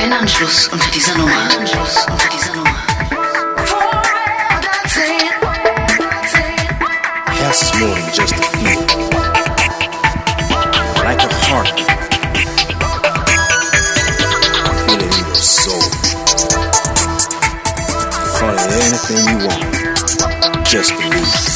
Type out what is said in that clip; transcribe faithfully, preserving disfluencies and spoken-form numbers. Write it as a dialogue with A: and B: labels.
A: Kein Anschluss unter dieser Nummer. Kein Anschluss unter dieser Nummer.
B: House is more than just a feeling. Like a heartbeat. Feel it in your soul. Call it anything you want. Just believe.